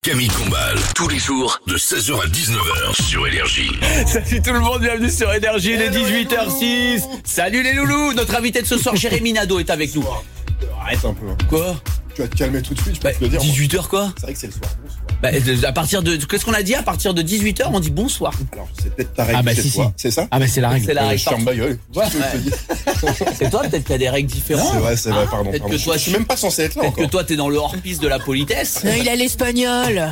Camille Combal, tous les jours de 16h à 19h sur Énergie. Salut tout le monde, bienvenue sur Énergie, il est 18h06. Salut les loulous, notre invité de ce soir, Jérémy Nadeau, est avec nous. Arrête un peu. Quoi ? Tu vas te calmer tout de suite, je peux te le dire. 18h quoi ? C'est vrai que c'est le soir. Bonsoir. À partir de... Qu'est-ce qu'on a dit ? À partir de 18h, on dit bonsoir. Alors, c'est peut-être ta règle chez toi. C'est ça ? Ah bah c'est la règle. C'est la règle. Je ferme ma gueule. Ouais. C'est toi, peut-être qu'il y a des règles différentes. C'est vrai, pardon. Peut-être que toi, je suis même pas censé être là peut-être encore. que toi, t'es dans le hors-piste de la politesse. Non, il a l'espagnol.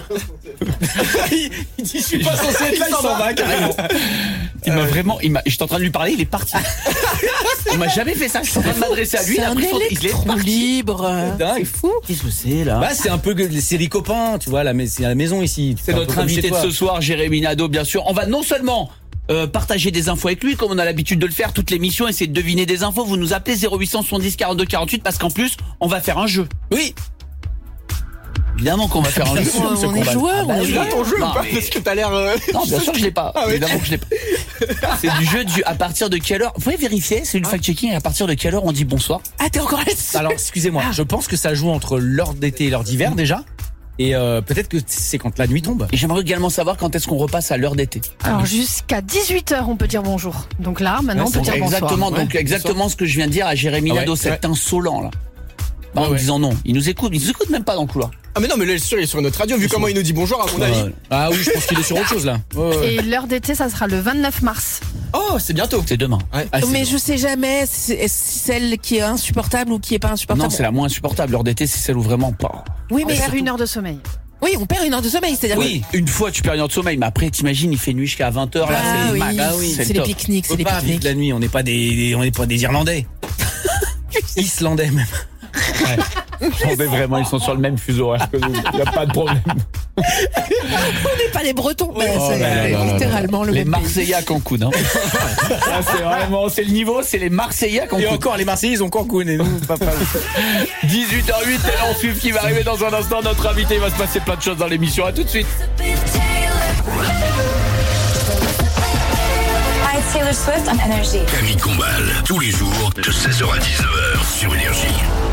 il dit, je suis pas censé être là, il s'en va carrément. J'étais en train de lui parler, il est parti. Il m'a jamais fait ça, je suis en train de m'adresser à lui. C'est un après, il est électron parti. libre. C'est fou. Qu'est-ce que c'est là ? Bah c'est un peu les séries copains, tu vois, c'est à la maison ici. C'est notre invité de ce soir, Jérémy Nadeau, bien sûr. On va non seulement partager des infos avec lui, comme on a l'habitude de le faire toute l'émission, essayer de deviner des infos. Vous nous appelez 0870 42 48 parce qu'en plus, on va faire un jeu. Oui. Évidemment qu'on va faire un jeu. On est joueurs, on est joueurs. Ton jeu ou Non, pas ? mais- Parce que t'as l'air. Non, bien sûr que je l'ai pas. Évidemment que je l'ai pas. C'est du jeu à partir de quelle heure ? Vous pouvez vérifier, c'est du fact-checking. À partir de quelle heure on dit bonsoir ? Ah, t'es encore là-dessus. Alors excusez-moi, je pense que ça joue entre l'heure d'été et l'heure d'hiver déjà. Et peut-être que c'est quand la nuit tombe. Et j'aimerais également savoir quand est-ce qu'on repasse à l'heure d'été. Alors jusqu'à 18h on peut dire bonjour. Donc là maintenant on peut dire bonsoir. Exactement, donc Ouais, exactement ce que je viens de dire à Jérémy Ah ouais, Nadeau, cet insolent là. En Ouais. disant non, il nous écoute même pas dans le couloir. Ah, mais non, mais là, il est sur notre radio, vu comment il nous dit bonjour, à mon avis. Ah oui, je pense qu'il est sur autre chose là. Et l'heure d'été ça sera le 29 mars. Oh, c'est bientôt. C'est demain. Mais je sais jamais si celle qui est insupportable ou qui est pas insupportable. Non, c'est la moins insupportable. L'heure d'été, c'est celle où vraiment pas. Oui, On mais perd une heure de sommeil. oui, on perd une heure de sommeil, c'est-à-dire. Oui, une fois tu perds une heure de sommeil, mais après t'imagines, il fait nuit jusqu'à 20h là, Ah c'est le oui, max. c'est le les top. pique-niques, On c'est peut les pas vivre pique-niques. la nuit, on n'est pas des Irlandais. Islandais même. Mais vraiment, ils sont sur le même fuseau horaire que nous. Il n'y a pas de problème. On n'est pas les Bretons, mais c'est là là littéralement le Les même pays. Marseillais à Cancun. Hein. Là, c'est vraiment, c'est le niveau, c'est les Marseillais à Et Cancun. encore, les Marseillais, ils ont Cancun et nous, papa. 18h08, c'est l'ensuite qui va arriver dans un instant. Notre invité, il va se passer plein de choses dans l'émission. À tout de suite. Hi, it's Taylor Swift on Energy. Camille Combal, tous les jours de 16h à 19h sur Énergie.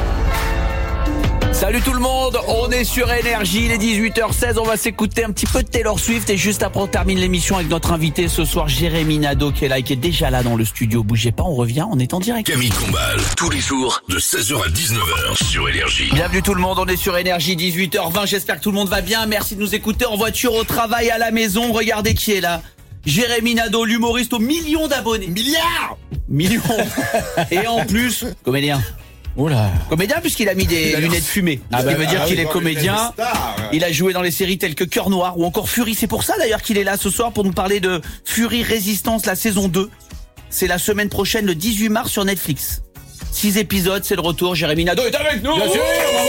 Salut tout le monde, on est sur Énergie, il est 18h16, on va s'écouter un petit peu de Taylor Swift et juste après on termine l'émission avec notre invité ce soir, Jérémy Nadeau qui est là et qui est déjà là dans le studio. Bougez pas, on revient, on est en direct. Camille Combal, tous les jours de 16h à 19h sur Énergie. Bienvenue tout le monde, on est sur Énergie, 18h20, j'espère que tout le monde va bien, merci de nous écouter en voiture, au travail, à la maison, regardez qui est là. Jérémy Nadeau, l'humoriste aux millions d'abonnés. Millions. Et en plus, comédien. Oh là. Comédien puisqu'il a mis des lunettes fumées. Ce qui veut dire qu'il est comédien. Il a joué dans les séries telles que Cœur Noir ou encore Fury. C'est pour ça d'ailleurs qu'il est là ce soir pour nous parler de Fury Résistance, la saison 2. C'est la semaine prochaine, le 18 mars sur Netflix. 6 épisodes, c'est le retour. Jérémy Nadeau est avec nous. Bien sûr.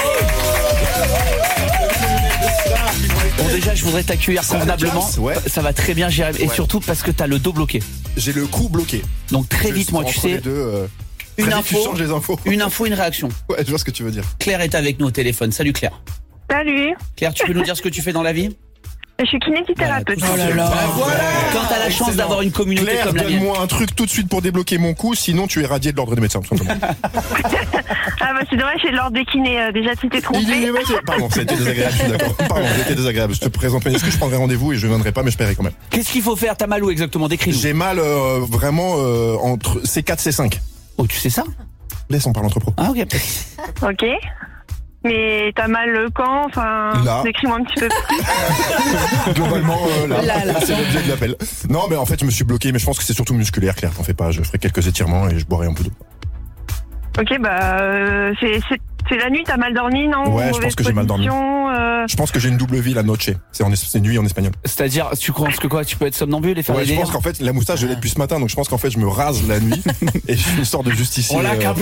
Bon déjà, je voudrais t'accueillir convenablement. Ouais. Ça va très bien, Jérémy. Et Ouais. surtout parce que t'as le dos bloqué. J'ai le cou bloqué. Donc très vite, moi, tu Entre sais, les deux, une très vite, tu info, changes les infos. une info, une réaction. Ouais, je vois ce que tu veux dire. Claire est avec nous au téléphone. Salut Claire. Salut, Claire, tu peux nous dire ce que tu fais dans la vie ? je suis kinésithérapeute. Oh là là. Quand t'as la chance d'avoir une communauté Claire, comme la mienne. donne-moi un truc tout de suite pour débloquer mon cou, sinon tu es radié de l'ordre des médecins, tout simplement. Ah bah c'est dommage, c'est l'ordre des kinés. Déjà tu t'es trompé. Pardon, ça a été désagréable, je suis d'accord. Pardon, ça a été désagréable. Je te présente, mais est-ce que je prendrai rendez-vous et je viendrai pas, mais je paierai quand même. Qu'est-ce qu'il faut faire ? T'as mal où exactement ? Décris-nous. J'ai mal vraiment entre C4, C5. Oh, tu sais ça ? Laisse, on parle entre pros. Ah, ok. Ok. Mais t'as mal quand? Enfin, Là. décris-moi un petit peu plus. Globalement, là, Là. c'est l'objet de l'appel. Non, mais en fait, je me suis bloqué, mais je pense que c'est surtout musculaire, Claire. T'en fais pas, je ferai quelques étirements et je boirai un peu d'eau. Ok, bah c'est la nuit, t'as mal dormi, non? Ouais, je pense que j'ai mal dormi. Je pense que j'ai une double vie, la noche. C'est nuit en espagnol. C'est-à-dire, tu penses que quoi ? Tu peux être somnambule et faire Ouais, des je pense délires ? qu'en fait, la moustache, je l'ai depuis ce matin, donc je pense qu'en fait, je me rase la nuit et je fais une sorte de justicier.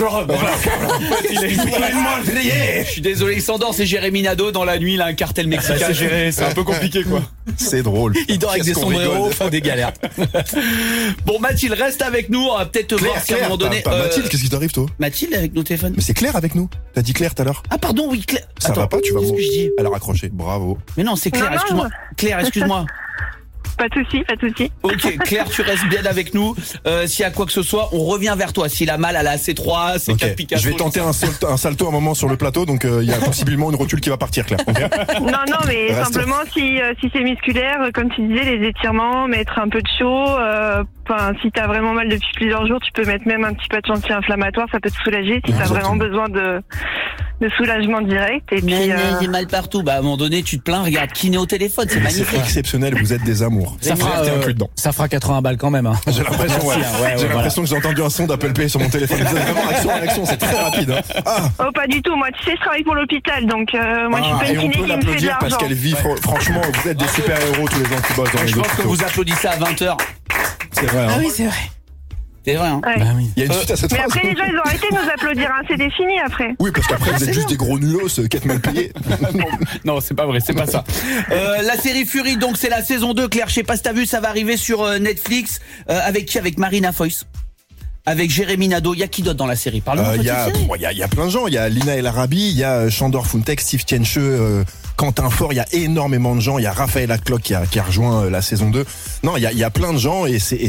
Je suis désolé, il s'endort, c'est Jérémy Nadeau. Dans la nuit, il a un cartel mexicain à gérer. C'est un peu compliqué, quoi. C'est drôle. Il dort avec des Qu'est-ce qu'on sombreros, rigole. enfin des galères. Bon, Mathilde, reste avec nous. On va peut-être te voir si à un moment donné. pas Mathilde, qu'est-ce qui t'arrive, toi? Mathilde est avec nos téléphones. Mais c'est Claire avec nous. T'as dit Claire tout à l'heure. Ah, pardon, oui, Claire. Ça va pas, tu vas Qu'est-ce que je dis ? Elle a raccroché. Bravo. Mais non, c'est Claire, Non, non. excuse-moi. Claire, excuse-moi. Pas de souci. Ok, Claire, tu restes bien avec nous. S'il y a quoi que ce soit, on revient vers toi. S'il a mal à la C3, C4 Ok. Picasso. Je vais tenter un salto un moment sur le plateau, donc il y a possiblement une rotule qui va partir, Claire. Ok. Non, mais Reste. simplement si c'est musculaire, comme tu disais, les étirements, mettre un peu de chaud. Enfin, si t'as vraiment mal depuis plusieurs jours, tu peux mettre même un petit patch anti-inflammatoire, ça peut te soulager si t'as vraiment besoin de soulagement direct. Et puis, J'ai mal partout. Bah, à un moment donné, tu te plains, regarde, kiné au téléphone, c'est C'est magnifique. exceptionnel, vous êtes des amours. Ça Vous êtes inclus dedans. ça fera 80 balles quand même. Hein. J'ai l'impression, j'ai l'impression que j'ai entendu un son d'Apple Pay sur mon téléphone. Vous êtes vraiment action, c'est très rapide. Hein. Ah, oh, pas du tout. Moi, tu sais, je travaille pour l'hôpital, donc moi, je suis pas et une on kiné peut qui me fait de l'applaudir parce l'argent. qu'elle vit, franchement, vous êtes des super-héros, tous les gens qui bossent dans les Je pense que hôpitaux. vous applaudissez à 20h. C'est vrai, Ah hein. oui, c'est vrai. C'est vrai, hein. Ouais. Bah oui. Il y a une suite à cette Mais phrase. après, les gens, ils ont arrêté de nous applaudir. Hein. C'est défini après. Oui, parce qu'après, vous êtes juste des gros nulos qui êtes mal payés. Non, c'est pas vrai, c'est pas ça. La série Fury, donc c'est la saison 2. Claire, je sais pas si t'as vu, ça va arriver sur Netflix. Avec qui? Avec Marina Foïs, avec Jérémy Nadeau. Il y a qui d'autre dans la série? Parle-nous un peu Il de y a, cette série. il y a plein de gens. Il y a Lina El Arabi, il y a Chandor Funtek, Steve Tienche, Quentin Fort. Il y a énormément de gens. Il y a Raphaël Atclock qui a rejoint la saison 2. Non, il y a plein de gens et c'est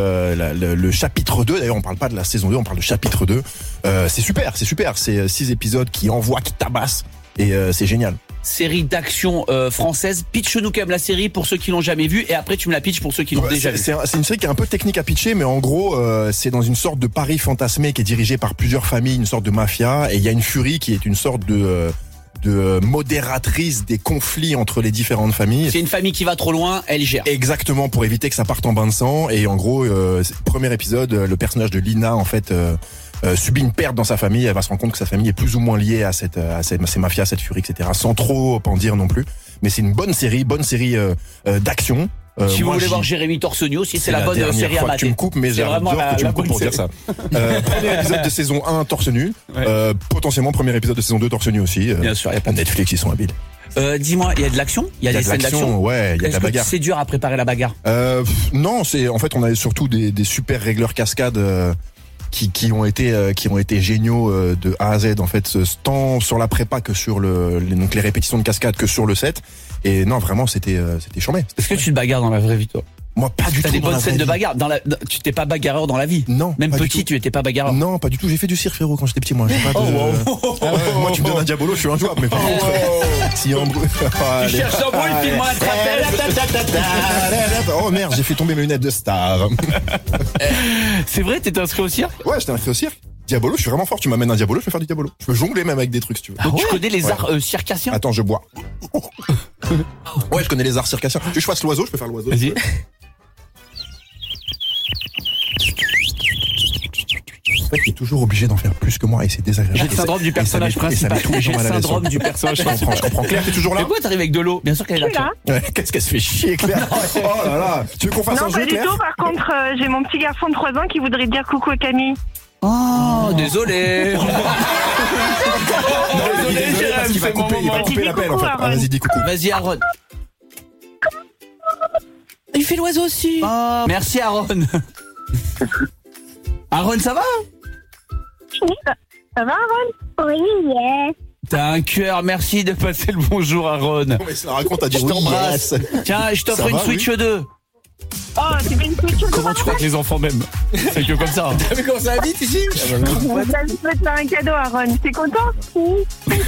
le chapitre 2. D'ailleurs, on parle pas de la saison 2, on parle de chapitre 2. C'est super. C'est 6 épisodes qui envoient, qui tabassent et c'est génial. Série d'action française. Pitch-nous quand même la série pour ceux qui l'ont jamais vue et après tu me la pitches pour ceux qui l'ont déjà vue. C'est une série qui est un peu technique à pitcher, mais en gros, c'est dans une sorte de Paris fantasmé qui est dirigé par plusieurs familles, une sorte de mafia, et il y a une Fury qui est une sorte de modératrice des conflits entre les différentes familles. C'est une famille qui va trop loin, elle gère. Exactement, pour éviter que ça parte en bain de sang. Et en gros, premier épisode, le personnage de Lina, en fait, subit une perte dans sa famille. Elle va se rendre compte que sa famille est plus ou moins liée à ces mafias, cette Fury, etc. Sans trop en dire non plus. Mais c'est une bonne série d'action. Si vous moi, voulez j'y- voir Jérémy Torse nu aussi, c'est la bonne dernière série à fois que tu mater. me coupes, mais C'est j'adore vraiment que tu la me coupes bonne pour dire série. ça. Premier épisode de saison 1, torse nu. Ouais. Potentiellement premier épisode de saison 2, torse nu aussi. Bien sûr, y a pas de- Netflix, ils sont habiles. Dis-moi, il y a de l'action? Il y a des de scènes d'action? l'action, ouais, il y a de Est-ce la que bagarre. c'est dur à préparer la bagarre? Non, en fait, on a surtout des super régleurs cascades qui ont été géniaux de A à Z, en fait, tant sur la prépa que sur donc les répétitions de cascades que sur le set. Et non, vraiment, c'était chambé. Est-ce que tu te bagarres dans la vraie vie, toi? Moi, pas du tout. T'as des dans bonnes la scènes vraie de vie. bagarre. Tu t'es pas bagarreur dans la vie? Non. Même pas du petit, tout. tu étais pas bagarreur? Non, pas du tout. J'ai fait du cirque, frérot, quand j'étais petit, moi. J'ai pas de... Ah ouais, moi, tu me donnes un diabolo, je suis injouable, mais par contre, s'il y a un bruit... Tu cherches un bruit, file-moi un trapèze. Oh merde, j'ai fait tomber mes lunettes de star. C'est vrai, t'étais inscrit au cirque? Ouais, j'étais inscrit au cirque. Diabolo, je suis vraiment fort. Tu m'amènes un diabolo, je peux faire du diabolo. Je peux jongler même avec des trucs, si tu veux. Donc tu connais les arts circassiens? Attends, je bois. Ouais, je connais les arts circassiens. Tu veux que je fasse l'oiseau, je peux faire l'oiseau. Vas-y. En fait, t'es toujours obligé d'en faire plus que moi et c'est désagréable. J'ai le syndrome du personnage principal. J'ai le syndrome du personnage Je principal. comprends. Claire, t'es toujours là? Mais pourquoi t'arrives avec de l'eau? Bien sûr qu'elle est Je suis là. là. Ouais, qu'est-ce qu'elle se fait chier, Claire? Oh là là. Tu veux qu'on fasse Non, un pas jeu, du Claire? tout. Par contre, j'ai mon petit garçon de 3 ans qui voudrait dire coucou à Camille. Oh, désolé. Il est désolé parce qu'il va c'est mon couper, il va moment. couper Dis l'appel en coucou, fait. Ah, Aaron. vas-y, dis coucou. Vas-y, Aaron. Il fait l'oiseau aussi. Oh, merci, Aaron. Aaron, ça va? Ça va, Aaron? Oui, yes. T'as un cœur, merci de passer le bonjour, Aaron. Non, mais ça raconte à dire Je oui, t'embrasse. yes. Tiens, je t'offre Ça une va, Switch 2. Oh, tu fais une couture. Comment tu crois que les enfants m'aiment? C'est que comme ça. hein. T'as vu comment ça va vite ici? Je peux te faire un cadeau, Aaron. T'es content? Oui.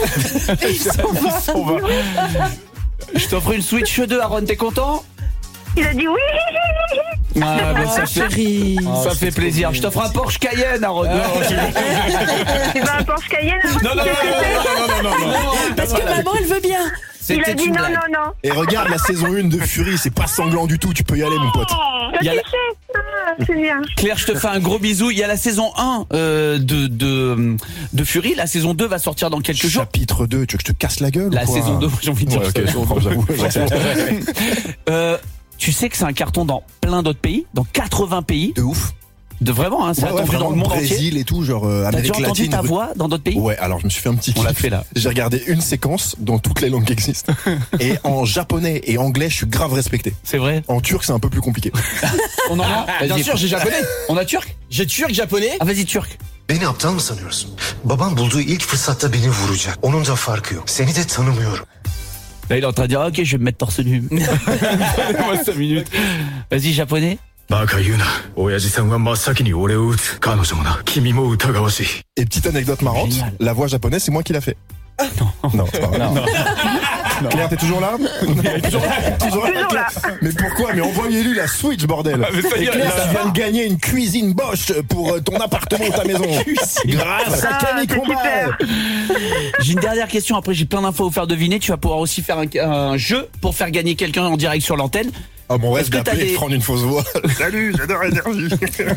On va. Je t'offre une Switch 2, Aaron, t'es content? Il a dit oui. Ah, bah, ça fait, Chérie. ça fait plaisir. Je t'offre un Porsche Cayenne, Aaron. Tu veux un Porsche Cayenne, Aaron? Non, non, non, non, non, non. Parce que maman, elle veut bien. Il a C'était dit une non, blague. non, non. Et regarde la saison 1 de Fury, c'est pas sanglant du tout, tu peux y aller mon pote. Toi, Il y a tu la- sais. Ah, c'est bien. Claire, je te fais un gros bisou. Il y a la saison 1 de Fury. La saison 2 va sortir dans quelques jours. Chapitre 2, tu veux que je te casse la gueule La ou quoi? saison 2, j'ai envie de dire. Ouais, ok, ça. j'avoue. Tu sais que c'est un carton dans plein d'autres pays, dans 80 pays. De ouf. De vraiment, hein, c'est Ouais, attendu vraiment, dans le monde entier. Brésil et tout, genre T'as déjà Amérique entendu latine. ta voix dans d'autres pays? Ouais, alors je me suis fait un petit On l'a kiff. fait là. J'ai regardé une séquence dans toutes les langues qui existent. Et en japonais et anglais, je suis grave respecté. C'est vrai. En turc, c'est un peu plus compliqué. On en a. Bien sûr, j'ai japonais. On a turc? J'ai turc, japonais. Ah vas-y turc. Beni aptal mı sanıyorsun? Babam bulduğu ilk fırsatta beni vuracak. Onun da farkı yok. Seni de tanımıyorum. Là, il est en train de dire, ok, je vais me mettre torse nu. Donnez-moi 5 minutes. Vas-y, japonais. バカ言うな。親父さんは真っ先に俺を撃つ。彼女もな、君も疑わしい。 Et petite anecdote marrante, Génial. la voix japonaise, c'est moi qui l'a fait. Non, c'est pas vrai. Non. Claire, t'es toujours là? Toujours là. Mais pourquoi? Mais envoyez-lui la Switch, bordel. Et Claire, tu viens de gagner une cuisine Bosch pour ton appartement ou ta maison. Grâce à Camille Combal. J'ai une dernière question. Après, j'ai plein d'infos à vous faire deviner. Tu vas pouvoir aussi faire un jeu pour faire gagner quelqu'un en direct sur l'antenne. Ah, mon rêve Est-ce que t'as d'appeler des- et de prendre une fausse voix. Salut, j'adore Énergie.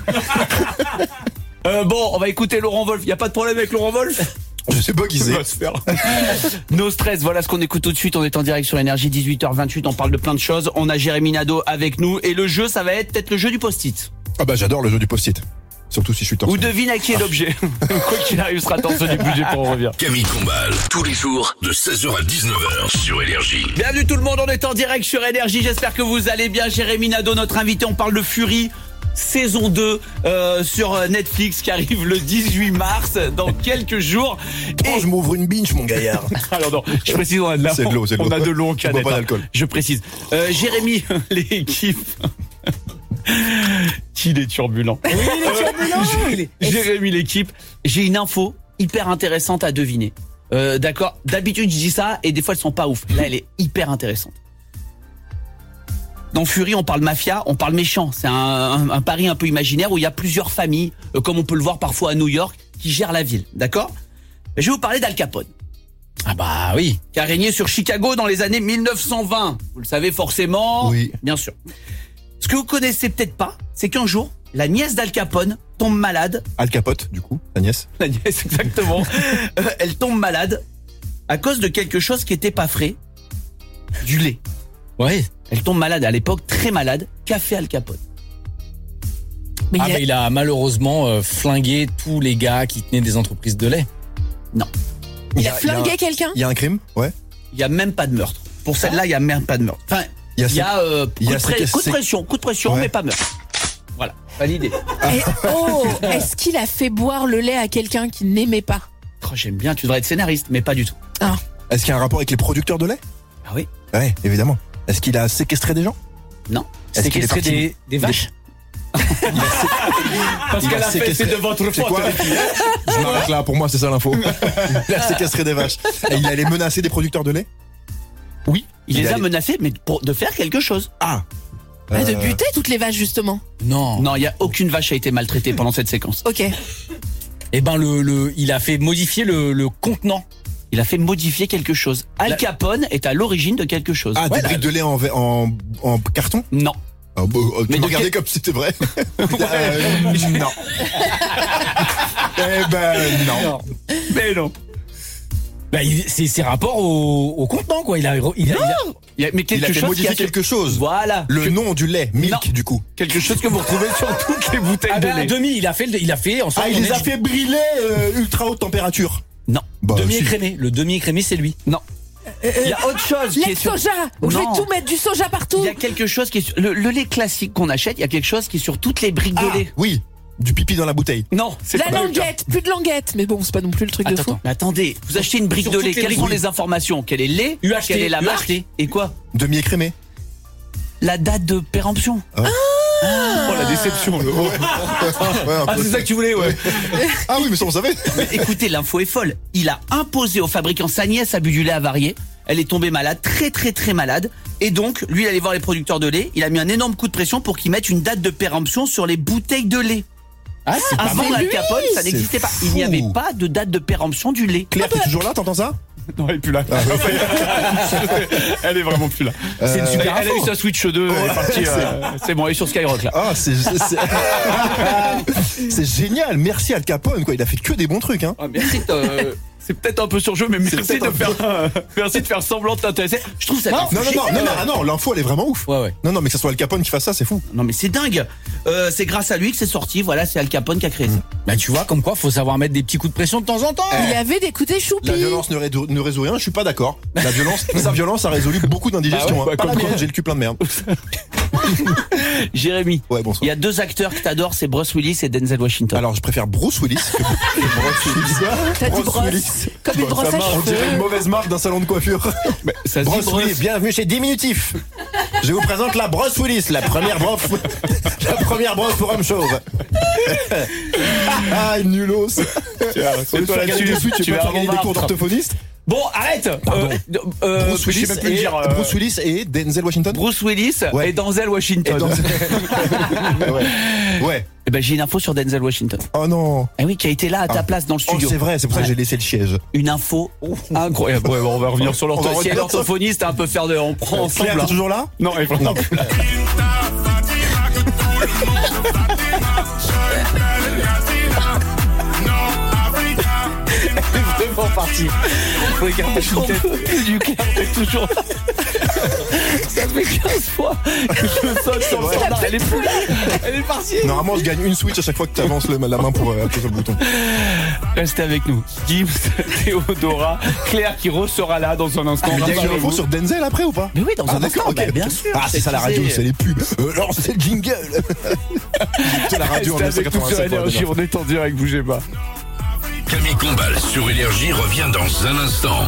Bon, on va écouter Laurent Wolf. Y a pas de problème avec Laurent Wolf? Je sais pas qui c'est. No stress, voilà ce qu'on écoute tout de suite. On est en direct sur Énergie, 18h28. On parle de plein de choses. On a Jérémy Nadeau avec nous. Et le jeu, ça va être peut-être le jeu du post-it. Ah bah j'adore le jeu du post-it. Surtout si je suis torse. Ou devine à qui est l'objet. Quoi qu'il arrive, sera torse du budget pour on revient. Camille Combal, tous les jours de 16h à 19h sur Énergie. Bienvenue tout le monde, on est en direct sur Énergie. J'espère que vous allez bien. Jérémy Nadeau, notre invité. On parle de Fury. Saison 2 sur Netflix qui arrive le 18 mars dans quelques jours. Oh, je m'ouvre une binge, mon gaillard. Alors non, je précise, on a de la- C'est de l'eau, c'est de l'eau. on a de l'eau en Je bois canette. pas d'alcool. Je précise. Jérémy, l'équipe. Il est turbulent. Oui, il est turbulent. Jérémy, l'équipe. J'ai une info hyper intéressante à deviner. D'accord. D'habitude, je dis ça et des fois, elles sont pas ouf. Là, elle est hyper intéressante. Dans Fury, on parle mafia, on parle méchant. C'est un pari un peu imaginaire où il y a plusieurs familles, comme on peut le voir parfois à New York, qui gèrent la ville. D'accord? Je vais vous parler d'Al Capone, Ah bah oui. qui a régné sur Chicago dans les années 1920. Vous le savez forcément. Oui. Bien sûr. Ce que vous connaissez peut-être pas, c'est qu'un jour, la nièce d'Al Capone tombe malade. Al Capote, du coup, ta nièce. La nièce, exactement. Elle tombe malade à cause de quelque chose qui était pas frais. Du lait. Ouais. Elle tombe malade à l'époque, très malade. Qu'a fait Al Capone? Mais Ah il y a- bah il a malheureusement flingué tous les gars qui tenaient des entreprises de lait. il a flingué quelqu'un. Il y a un crime? Ouais. Il y a même pas de meurtre. Pour celle-là, il y a même pas de meurtre. Enfin, Il y a il y a, il y a coup de pression, Ouais. mais pas meurtre. Voilà, validé. Est-ce qu'il a fait boire le lait à quelqu'un qu'il n'aimait pas? Oh, j'aime bien, tu devrais être scénariste, mais pas du tout. Est-ce qu'il y a un rapport avec les producteurs de lait? Ah oui? Ouais, évidemment. Est-ce qu'il a séquestré des gens? Non. Est-ce qu'il est Séquestrer parti des vaches. Parce Il qu'elle a a fait, séquestré- c'est de votre C'est faute. quoi? Je m'arrête là, pour moi c'est ça l'info. Il a séquestré des vaches. Et il allait menacer des producteurs de lait? Oui, il les a allait- menacés, mais de faire quelque chose. Ah. De buter toutes les vaches, justement. Non. Non, il y a aucune vache a été maltraitée pendant cette séquence. Ok. Eh ben il a fait modifier le contenant. Il a fait modifier quelque chose. Al Capone est à l'origine de quelque chose. Ah, des briques de lait en carton? Non. Ah, bah, tu Mais me de regardais comme si c'était vrai. Non. Eh ben, non. Mais non. Bah c'est rapport au contenant quoi. Il a Mais Il a quelque fait chose qui modifier a quelque chose. Voilà. Le nom du lait, milk, Non. du coup. Quelque chose que vous retrouvez sur toutes les bouteilles Ah de bah, lait. demi, il a fait en sorte Ah, il qu'on les ait a du- fait briller ultra haute température. Non. Bah, si. demi-écrémé. Le demi-écrémé, c'est lui. Non. Il y a autre chose qui Lait est de sur... soja. Je vais Non. tout mettre du soja partout. Il y a quelque chose qui est sur... le lait classique qu'on achète, il y a quelque chose qui est sur toutes les briques de Ah, lait. oui. Du pipi dans la bouteille. Non, c'est La pas le cas. languette, plus de languette. Mais bon, c'est pas non plus le truc de fou. Mais attendez, vous achetez une brique Sur de toutes lait, les quelles briques, sont oui. les informations? Quel est le lait? UHT, Quelle est la marque? UHT. Et quoi? Demi-écrémé. La date de péremption. Ah. Oh la déception. Ouais, un Ah peu. c'est ça que tu voulais, ouais. Ah oui, mais ça on savait. Mais écoutez, l'info est folle. Il a imposé aux fabricants, sa nièce a bu du lait avarié. Elle est tombée malade, très très très malade. Et donc, lui, il allait voir les producteurs de lait. Il a mis un énorme coup de pression pour qu'ils mettent une date de péremption sur les bouteilles de lait. Ah, c'est pas Avant c'est Al lui. Capone, ça C'est n'existait pas. Il fou. n'y avait pas de date de péremption du lait. Claire, t'es toujours là, t'entends ça? Non, elle est plus là. Elle est vraiment plus là. C'est une super Elle a eu info. sa Switch 2, elle est partie. C'est bon, elle est sur Skyrock là. Ah, c'est génial. Merci Al Capone, quoi. Il a fait que des bons trucs, hein. Ah, merci. C'est peut-être un peu surjeu, mais merci peut-être de un peu- faire, merci de faire semblant de t'intéresser. Je trouve ça. Non, l'info elle est vraiment ouf. Ouais. Non, mais que ce soit Al Capone qui fasse ça, c'est fou. Non, mais c'est dingue. C'est grâce à lui que c'est sorti. Voilà, c'est Al Capone qui a créé ça. Bah tu vois, comme quoi, faut savoir mettre des petits coups de pression de temps en temps. Il avait des coups des choupis. La violence ne résout rien, je suis pas d'accord. Sa violence a résolu beaucoup d'indigestion. Bah ouais, Pas la comme quoi. mienne, j'ai le cul plein de merde. Jérémy, Ouais, il bonsoir. y a 2 acteurs que t'adores, c'est Bruce Willis et Denzel Washington. Alors, je préfère Bruce Willis que Bruce Willis. T'as dit Bruce brosse. Willis. Comme une brosse à On dirait une cheveux. mauvaise marque d'un salon de coiffure. ça se dit Bruce Bruce. Willis, bienvenue chez Diminutif. Je vous présente la brosse Willis, la première brosse pour homme chauve. Ah, une nulos. c'est toi là-dessus, tu tu vas vas faire gagner des avoir cours marre. d'orthophoniste. Bon, arrête. Bruce je sais Willis, même plus le dire. Bruce Willis et Denzel Washington. Bruce Willis Ouais. et Denzel Et Washington. Ouais. Eh ben, j'ai une info sur Denzel Washington. Oh non. Eh oui, qui a été là à ta place dans le Oh, studio. c'est vrai, c'est pour ça que j'ai laissé le siège. Une info incroyable. Ouais, on va revenir sur On va l'orthophoniste. Si revenir l'orthophoniste, un peu faire de. On prend ensemble. Claire, là. t'es toujours là? Non, elle est Non. vraiment parti. Faut écarter une tête. Du Claire, c'est toujours là. Ça fait 15 fois que je saute sur le standard. Elle est plus là. Elle est partie. Normalement, je gagne une switch à chaque fois que tu avances la main pour appuyer sur le bouton. Restez avec nous. Gims, Théodora, Claire qui ressera là dans un instant. Il y a une info Rassurez-vous. sur Denzel après ou pas? Mais oui, dans un instant, d'accord, bah, ok. bien sûr. Ah, c'est ça la radio, c'est les pubs. Alors, c'est le jingle. C'est la radio en Restez avec nous sur 1987. Énergie, on est en direct, bougez pas. Camille Combal sur Énergie revient dans un instant.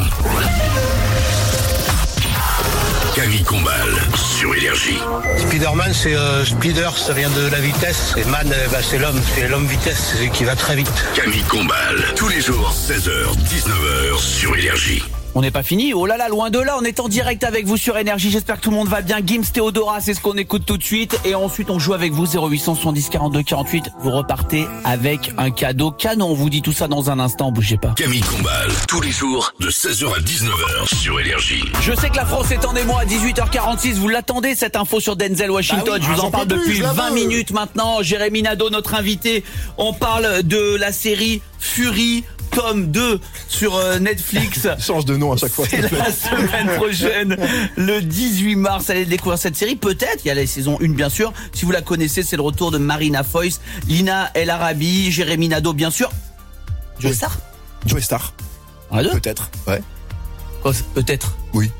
Camille Combal sur Énergie. Spider-Man, c'est Spider, ça vient de la vitesse. Et Man, c'est l'homme vitesse, c'est qui va très vite. Camille Combal, tous les jours, 16h, 19h sur Énergie. On n'est pas fini, oh là là, loin de là, on est en direct avec vous sur Énergie, j'espère que tout le monde va bien. Gims, Théodora, c'est ce qu'on écoute tout de suite. Et ensuite on joue avec vous, 0870 42 48, vous repartez avec un cadeau canon. On vous dit tout ça dans un instant, bougez pas. Camille Combal, tous les jours, de 16h à 19h sur Énergie. Je sais que la France est en émoi à 18h46, vous l'attendez cette info sur Denzel Washington, Ah oui, je vous en j'en parle peux plus, depuis je la 20 veux. minutes maintenant. Jérémy Nadeau, notre invité, on parle de la série Fury, tome 2 sur Netflix. Change de nom à chaque fois. C'est la semaine prochaine, le 18 mars, allez découvrir cette série. Peut-être, il y a la saison 1 bien sûr. Si vous la connaissez, c'est le retour de Marina Foïs, Lina El Arabi, Jérémy Nadeau bien sûr. Joe Star. Joe Star. Un, deux. Peut-être. Ouais. Quoi, peut-être. Oui.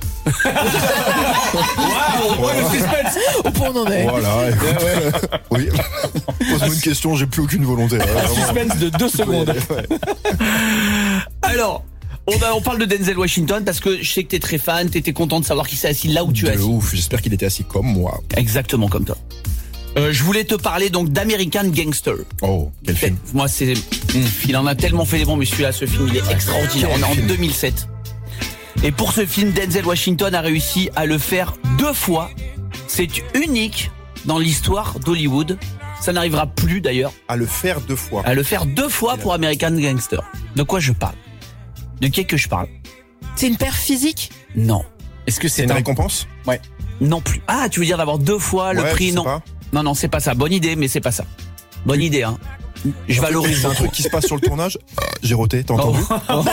Au point on en est. Voilà. écoute. Oui. Pose-moi une question, j'ai plus aucune volonté. là, vraiment. Suspense de 2 secondes. Ouais. Alors, on parle de Denzel Washington parce que je sais que t'es très fan, t'étais content de savoir qu'il s'est assis là où tu es De assis. ouf, j'espère qu'il était assis comme moi. Exactement comme toi. Je voulais te parler donc d'American Gangster. Oh, quel film. Moi, il en a tellement fait des bons, mais celui-là, ce film, il est extraordinaire. On est en 2007. Et pour ce film, Denzel Washington a réussi à le faire 2 fois. C'est unique dans l'histoire d'Hollywood. Ça n'arrivera plus d'ailleurs. À le faire 2 fois. À le faire 2 fois pour American Gangster. De quoi je parle? De qui que je parle? C'est une paire physique. Non. Est-ce que C'est c'est une un... récompense? Non plus. Ah, tu veux dire d'avoir 2 fois le Ouais, prix? je sais Non. pas. Non, c'est pas ça. Bonne idée, mais c'est pas ça. Bonne idée, hein. Je valorise C'est un truc qui se passe sur le tournage. J'ai roté, t'as entendu? Pardon.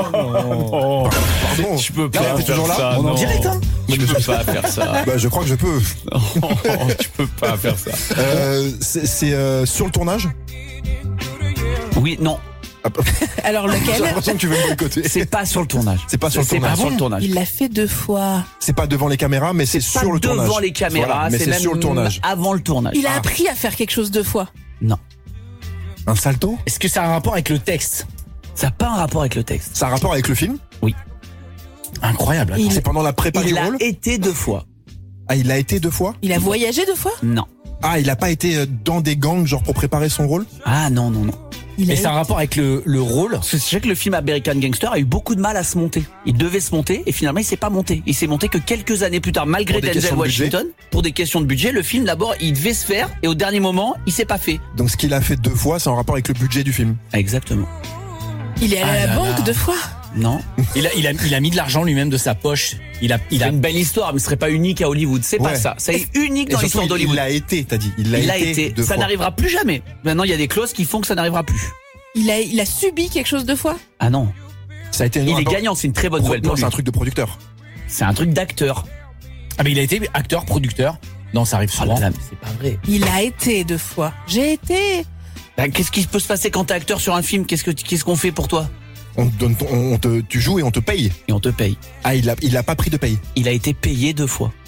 Je peux pas T'es toujours là? ça, On en non. direct, hein? Je peux pas faire ça. Bah, je crois que je peux. Je peux pas faire ça. C'est sur le tournage? Oui, non. Alors J'ai lequel? l'impression que tu veux me boycotter. C'est pas sur le tournage. C'est pas sur le C'est tournage. pas sur le tournage. Il l'a fait 2 fois. C'est pas devant les caméras, mais c'est Pas sur le tournage. devant les caméras, Voilà, mais c'est c'est même sur le tournage. avant le tournage. Il a appris à faire quelque chose 2 fois. Non. Un salto? Est-ce que ça a un rapport avec le texte? Ça n'a pas un rapport avec le texte. Ça a un rapport avec le film? Incroyable. Il- C'est pendant la prépa Il du l'a rôle? été 2 fois. Ah, il a été 2 fois? Il a voyagé 2 fois. Non. Ah, il a pas été dans des gangs, genre pour préparer son rôle? Ah non. Il Et a ça a un rapport avec le rôle? Parce que je sais que le film American Gangster a eu beaucoup de mal à se monter. Il devait se monter et finalement il s'est pas monté. Il s'est monté que quelques années plus tard, malgré Pour des Denzel questions de budget. Washington. Pour des questions de budget, le film d'abord il devait se faire et au dernier moment il s'est pas fait. Donc ce qu'il a fait 2 fois, c'est en rapport avec le budget du film. Exactement. Il est allé à la banque 2 fois. Non. Il a mis de l'argent lui-même de sa poche. Il a C'est une belle histoire, mais ce serait pas unique à Hollywood. C'est pas Ouais. ça. C'est unique Et dans surtout, l'histoire d'Hollywood. il l'a été, t'as dit. Il Il l'a a été. 2 Ça fois. n'arrivera plus jamais. Maintenant il y a des clauses qui font que ça n'arrivera plus. Il a subi quelque chose 2 fois. Ah non. Ça a été Il est gagnant, c'est une très bonne nouvelle Non, pour lui. c'est un truc de producteur. C'est un truc d'acteur. Ah mais il a été acteur, producteur. Non, ça arrive Oh souvent. là là, mais c'est pas vrai. Il a été 2 fois. J'ai été. Bah, qu'est-ce qui peut se passer quand t'es acteur sur un film? Qu'est-ce qu'on fait pour toi? On te donne tu joues et on te paye. Et on te paye. Ah, il a pas pris de paye. Il a été payé 2 fois.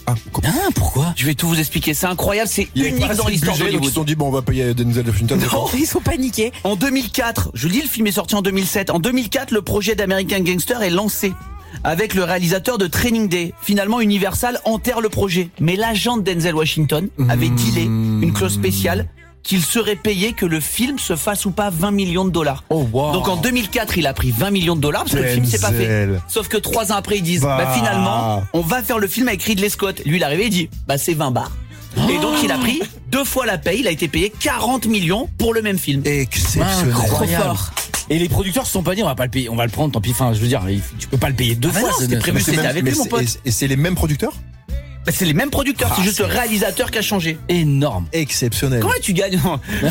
Pourquoi? Je vais tout vous expliquer. C'est incroyable, c'est Il y avait unique pas dans assez de l'histoire budget, donc ils se d'Hollywood. sont dit, bon, on va payer Denzel Washington. Non. Ils ont paniqué. En 2004, je dis le film est sorti en 2007. En 2004, le projet d'American Gangster est lancé avec le réalisateur de Training Day. Finalement, Universal enterre le projet. Mais l'agent de Denzel Washington avait dealé une clause spéciale qu'il serait payé que le film se fasse ou pas 20 millions de dollars. Oh, wow. Donc en 2004, il a pris 20 millions de dollars parce que le film s'est pas fait. Denzel. Sauf que 3 ans après, ils disent, finalement, on va faire le film avec Ridley Scott. Lui, il est arrivé, il dit, c'est 20 bars. Et donc, il a pris 2 fois la paye. Il a été payé 40 millions pour le même film. Exceptionnel. Trop fort. Et les producteurs se sont pas dit on va pas le payer, on va le prendre, tant pis. Enfin, je veux dire, tu peux pas le payer 2 Ah bah fois. non, c'était prévu, c'était avec lui, mon pote. Et c'est les mêmes producteurs? C'est les mêmes producteurs, c'est juste le réalisateur qui a changé. Énorme. Exceptionnel. Comment tu gagnes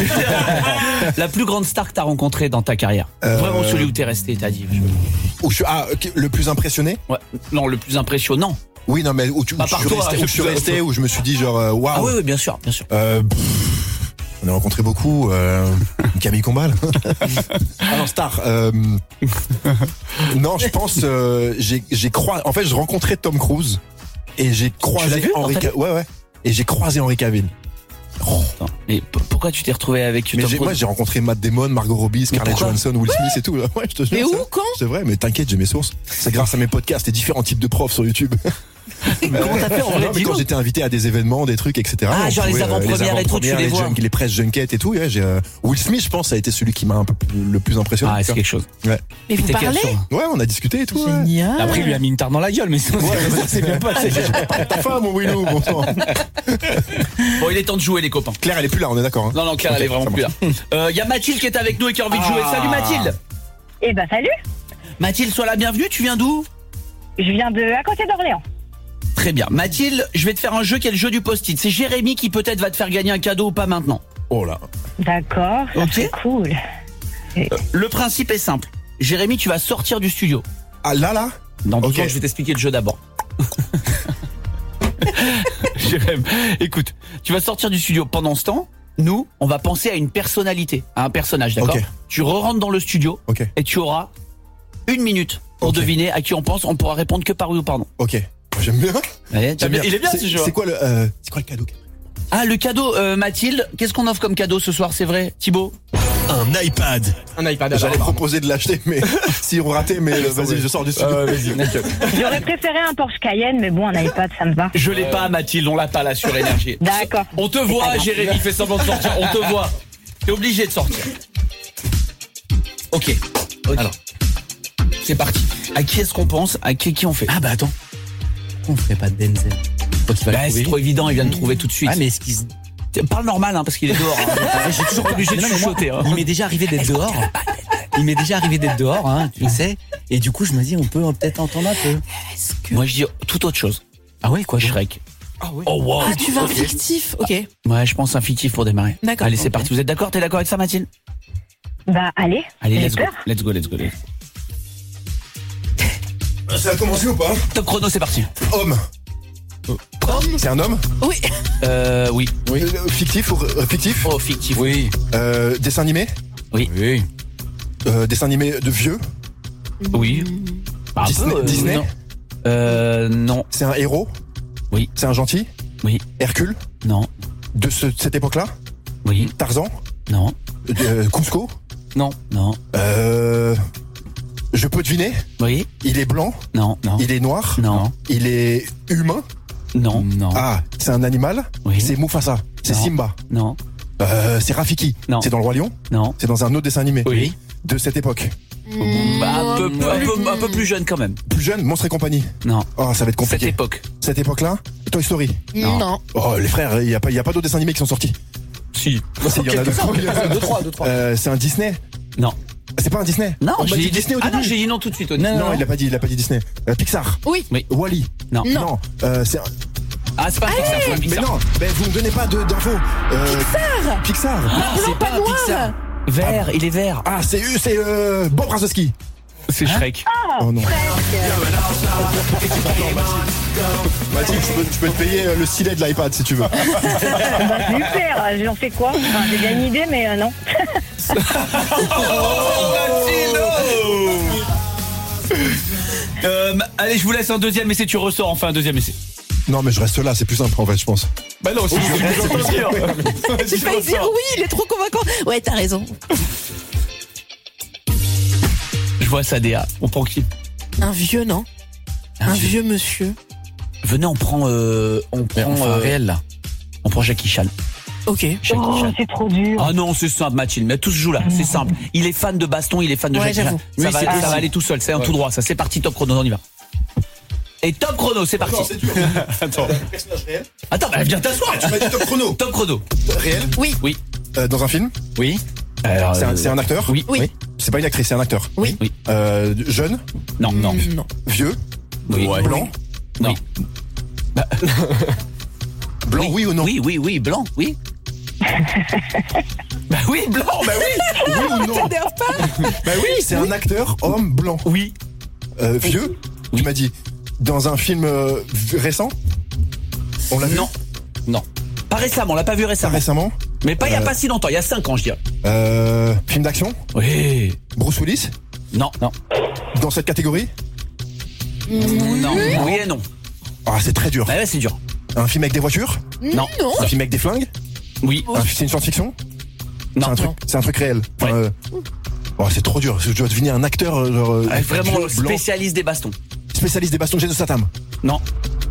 la plus grande star que t'as rencontrée dans ta carrière? Vraiment celui où t'es resté, t'as dit. Le plus impressionné? Ouais. Non, le plus impressionnant. Oui, non, mais où je suis resté, où je me suis dit genre, waouh. Ah oui, bien sûr, bien sûr. On a rencontré beaucoup, Camille Combal. Alors, star. Non, je pense, en fait, je rencontrais Tom Cruise et j'ai croisé Henry Cavill. Ouais. Et j'ai croisé Henry Cavill. Mais pourquoi tu t'es retrouvé avec Tom Cruise? Moi, j'ai rencontré Matt Damon, Margot Robbie, Scarlett Johansson, Will Smith et tout. Là. Ouais, je te jure. Mais où, quand? C'est vrai, mais t'inquiète, j'ai mes sources. C'est grâce à mes podcasts et différents types de profs sur YouTube. Comment t'as fait en vrai? Non, mais quand j'étais invité à des événements, des trucs, etc. Ah, genre les avant-premières et tout, tu les vois. Les press junkets et tout. Ouais, Will Smith, je pense, ça a été celui qui m'a un peu le plus impressionné. Ah, c'est quelque chose. Ouais. Mais vous parlez? Ouais, on a discuté et tout. Ouais. Génial. Après, il lui a mis une tarte dans la gueule, mais c'est bien passé. Ta femme, mon Willou, bon sang. Bon, il est temps de jouer, les copains. Claire, elle est plus là, on est d'accord. Hein. Non, Claire, elle est vraiment plus là. Y a Mathilde qui est avec nous et qui a envie de jouer. Salut Mathilde. Eh ben salut. Mathilde, sois la bienvenue. Tu viens d'où? Je viens de à côté d'Orléans. Très bien. Mathilde, je vais te faire un jeu qui est le jeu du post-it. C'est Jérémy qui peut-être va te faire gagner un cadeau ou pas maintenant. Oh là. D'accord, c'est cool. Le principe est simple. Jérémy, tu vas sortir du studio. Ah là Dans 2 ans, je vais t'expliquer le jeu d'abord. Jérémy, écoute, tu vas sortir du studio. Pendant ce temps, nous, on va penser à une personnalité, à un personnage, d'accord? Ok. Tu re-rentres dans le studio Ok. et tu auras 1 minute pour deviner à qui on pense. On pourra répondre que par oui ou par non. Ok. J'aime bien. Ouais, il est bien ce jeu. C'est quoi le cadeau? Ah, le cadeau, Mathilde, qu'est-ce qu'on offre comme cadeau ce soir, c'est vrai, Thibaut? Un iPad. Un iPad. J'allais proposer de l'acheter, mais si on ratait, mais vas-y, je sors du studio. Vas-y. J'aurais préféré un Porsche Cayenne, mais bon, un iPad, ça me va. Je l'ai pas, Mathilde, on l'a pas là sur Énergie. D'accord. On te voit, Jérémy, fais semblant de sortir. On te voit. T'es obligé de sortir. Ok. Alors, c'est parti. À qui est-ce qu'on pense? À qui on fait? Ah bah attends. On ferait pas de Denzel. C'est trop évident, il vient de trouver tout de suite. Ah mais est-ce qu'il Parle normal, parce qu'il est dehors. J'ai toujours obligé de chuchoter. Il m'est déjà arrivé d'être dehors. Tu sais. Et du coup, je me dis, on peut peut-être entendre un peu. Moi, je dis tout autre chose. Ah ouais, quoi? Shrek. Ah oui. Oh wow. Ah, tu veux un fictif? Ok. Ouais, je pense un fictif pour démarrer. D'accord. Allez, c'est parti. Vous êtes d'accord? T'es d'accord avec ça, Mathilde? Bah allez. Allez, j'ai let's go. peur. Let's go. Ça a commencé ou pas? Top chrono, c'est parti. Homme. C'est un homme? Oui. Oui. Fictif ou fictif? Oh, fictif. Oui. Dessin animé? Oui. Dessin animé de vieux? Oui. Bah, Disney? Non. C'est un héros? Oui. C'est un gentil? Oui. Hercule? Non. De cette époque-là? Oui. Tarzan? Non. Cusco? Non. Je peux deviner? Oui. Il est blanc? Non. Il est noir? Non. Il est humain? Non. Ah, c'est un animal? Oui. C'est Mufasa? C'est Non. Simba? Non. C'est Rafiki? Non. C'est dans le Roi Lion? Non. C'est dans un autre dessin animé? Oui. De cette époque? Un peu plus jeune quand même. Plus jeune? Monstre et compagnie? Non. Oh, ça va être compliqué. Cette époque. Cette époque-là? Toy Story? Non. Oh, les frères, il y a pas d'autres dessins animés qui sont sortis. Si. Si, il y en a deux, trois. C'est un Disney? Non. C'est pas un Disney? Non, On m'a dit Disney au début. non, j'ai dit non tout de suite. Non, il a pas dit Disney. Pixar? Oui. Wall-E? Non. Non. C'est un... Ah, c'est pas Pixar, c'est pas Mais Pixar. non, vous me donnez pas d'infos. Pixar. C'est pas un Pixar. Vert, il est vert. Ah, c'est Bob Razowski. C'est Shrek. Oh non. Mathilde, je peux te payer le stylet de l'iPad si tu veux. Super, j'en fais quoi? Enfin, j'ai bien une idée, mais non. Allez, je vous laisse un deuxième essai, tu ressors enfin un deuxième essai. Non, mais je reste là, c'est plus simple en fait, je pense. Bah non, c'est pas sûr. J'ai failli dire oui, il est trop convaincant. Ouais, t'as raison. Je vois ça, Déa. On prend qui? Un vieux, non? Un vieux monsieur. Venez, on prend réel là. On prend Jackie Chan. Ok. C'est trop dur. Ah non, c'est simple, Mathilde. Mais tout se joue là, c'est simple. Il est fan de baston, il est fan de Ouais, Jackie Chan. j'avoue. Ça va aller tout seul, c'est un tout droit. Ça, c'est parti, top chrono, on y va. Et top chrono, c'est parti. Non, c'est dur. Attends. Personnage réel. Attends, bah, viens t'asseoir. Tu m'as dit top chrono. Top chrono. Réel. Oui. Oui. Dans un film. Oui. Alors, C'est un acteur. Oui. Oui. C'est pas une actrice, c'est un acteur. Oui. Oui. Jeune. Non. Non. Vieux. Oui. Blanc. Non. Blanc, oui ou non? Oui, blanc, oui. Bah oui, blanc, bah oui. Oui ou non? T'énerve pas? Bah oui, c'est un acteur homme blanc. Oui. Vieux. Tu m'as dit dans un film récent. On l'a vu? Non. Pas récemment, on l'a pas vu Pas récemment. récemment. Mais pas il y a pas si longtemps, il y a 5 ans, je dirais. Film d'action. Oui. Bruce Willis. Non. Dans cette catégorie. Non. Oui et non. Ah, c'est très dur. Bah ouais, c'est dur. Un film avec des voitures. Non. Un film avec des flingues. Oui. C'est une science-fiction. Non. C'est un truc réel. Ouais. C'est trop dur. Je dois deviner un acteur Vraiment vieux, blanc, spécialiste des bastons. spécialiste des bastons de Jason Statham. Non.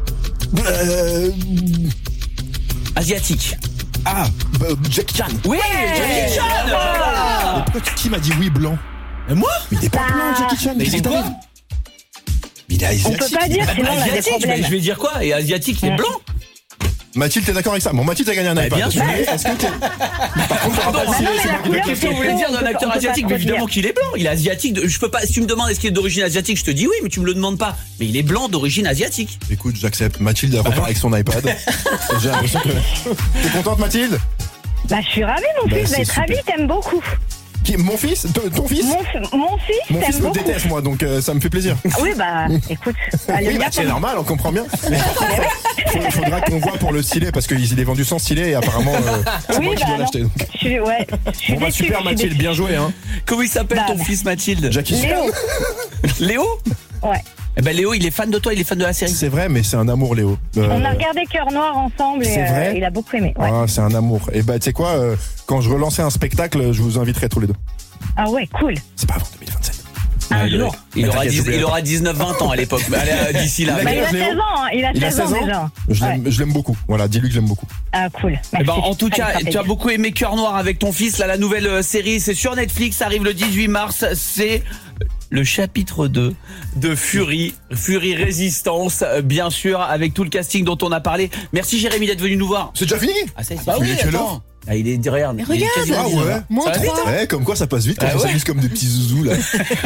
Asiatique. Jackie Chan. Oui, Jackie Chan. Mais pourquoi qui m'a dit oui blanc? Moi? Mais il est pas blanc, Jackie Chan. Mais qu'est-ce il est qui quoi? t'arrive? Mais il est On asiatique. peut pas dire, sinon on a des Asiatique, problèmes. je vais dire quoi? Et asiatique, c'est blanc? Mathilde, t'es d'accord avec ça? Bon, Mathilde, t'as gagné un iPad. bien sûr. Mais est-ce que Par contre, Pardon, non, mais la couleur, qu'est-ce que vous voulez dire d'un acteur asiatique? Mais évidemment qu'il est blanc. Il est asiatique. Je peux pas. Si tu me demandes est-ce qu'il est d'origine asiatique, je te dis oui, mais tu me le demandes pas. Mais il est blanc d'origine asiatique. Écoute, j'accepte. Mathilde repart avec son iPad. J'ai l'impression que. T'es contente, Mathilde? Bah, je suis ravie, mon fils c'est va être ravi, super. t'aimes beaucoup. Mon fils? Ton fils? Mon fils Mon fils t'aime me beaucoup. déteste, moi, donc ça me fait plaisir. Oui, bah, écoute, allez, Oui, bien c'est normal, on comprend bien. Mais par contre, il faudra qu'on voit pour le stylet, parce qu'il est vendu sans stylet et apparemment, c'est Oui, moi qui dois bah, l'acheter. non. Je suis, ouais, je suis Bon, bah, déçue, super, je suis Mathilde, déçue. bien joué, hein. Comment il s'appelle Bah, ton fils, Mathilde? Jackie Chan. Léo. Léo? Ouais. Eh ben Léo, il est fan de toi, il est fan de la série. C'est vrai, mais c'est un amour, Léo. On a regardé Cœur Noir ensemble c'est vrai et il a beaucoup aimé. Ouais. Ah, c'est un amour. Et bah, tu sais quoi, quand je relançais un spectacle, je vous inviterai tous les deux. Ah ouais, cool. C'est pas avant 2027. Un jour. Il aura, t'inquiète, il aura 19-20 ans à l'époque. Mais allez, d'ici là. Bah, il a Léo 16 ans, hein. Il a 16 ans déjà. Je l'aime beaucoup. Voilà, dis-lui que je l'aime beaucoup. Ah, cool. Eh ben, Merci. en tout Ça lui cas, fera tu as plaisir. beaucoup aimé Cœur Noir avec ton fils. Là, la nouvelle série, c'est sur Netflix, ça arrive le 18 mars. C'est le chapitre 2 de Fury Résistance, bien sûr, avec tout le casting dont on a parlé. Merci Jérémy d'être venu nous voir. C'est déjà fini? Ah, ça, Bah oui, quelle attends. Ah, il est derrière. Mais Il est regarde. quasiment Ah ouais. 19 heures. Moins Ça va vite, 3. hein. Ouais, comme quoi ça passe vite quand Ah on ouais. s'amuse comme des petits zouzous là.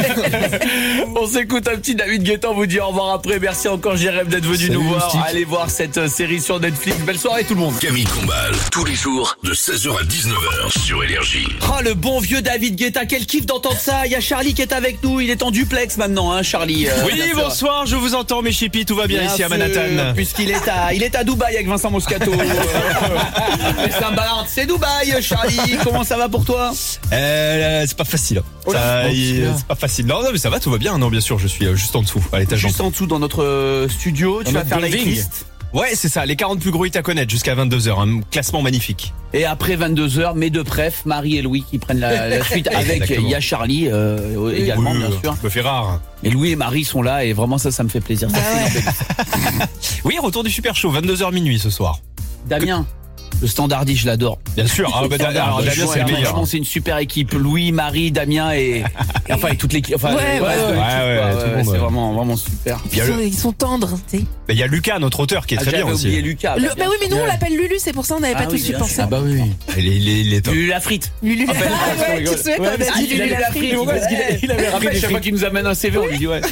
On s'écoute un petit David Guetta, on vous dit au revoir après. Merci encore Jérémy d'être venu Salut, nous voir. Mystique. Allez voir cette série sur Netflix. Belle soirée tout le monde. Camille Combal, tous les jours de 16h à 19h sur Énergie. Oh le bon vieux David Guetta, quel kiff d'entendre ça. Il y a Charlie qui est avec nous, il est en duplex maintenant, hein, Charlie. Oui, bien sûr. bonsoir, je vous entends mes chippies, tout va bien ici à sûr, Manhattan. Puisqu'il est à Dubaï avec Vincent Moscato. Mais c'est Dubaï, Charlie. Comment ça va pour toi? C'est pas facile. C'est pas facile. Non, mais ça va, tout va bien. Non, bien sûr, je suis juste en dessous, à l'étage. Juste en dessous dans notre studio, tu vas notre faire la building. liste. Ouais, c'est ça, les 40 plus gros hits à connaître jusqu'à 22h, un classement magnifique. Et après 22h, mes deux prefs, Marie et Louis qui prennent la suite avec. Exactement. Il y a Charlie également, Oui, bien sûr. me fait rare. Et Louis et Marie sont là et vraiment ça me fait plaisir. Ça fait plaisir. Oui, retour du Super Show, 22h minuit ce soir. Damien, le standardiste, je l'adore. Bien sûr, alors Damien c'est le meilleur. Franchement, c'est une super équipe. Louis, Marie, Damien et toute l'équipe. Enfin, Ouais, le reste de ouais, l'équipe, tout le monde, c'est ouais. vraiment super. Ils sont tendres, tu sais. Il y a Lucas, notre auteur, qui est très bien J'avais aussi. oublié Lucas. Bah oui, mais nous on l'appelle Lulu, c'est pour ça on n'avait pas tout de suite pensé. Ah bah oui. Il est top. Lulu la frite. Lulu. Ah, bah, Ouais, tu te souviens quand on a dit il Lulu avait la frite. Pourquoi est-ce qu'il avait pris des chaque fois frites. qu'il nous amène un CV, on lui dit ouais.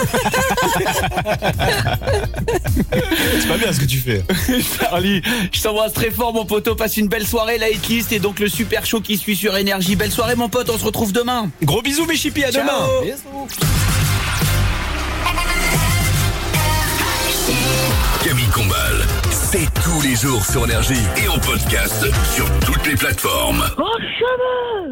C'est pas bien ce que tu fais. Charlie, je t'embrasse très fort mon poteau, passe une belle soirée, la hitlist et donc le super show qui suit sur Énergie. Belle soirée mon pote, on se retrouve demain. Gros bisous mes chippies, à demain. Camille Combal, c'est tous les jours sur Énergie et en podcast sur toutes les plateformes. Oh, cheveux!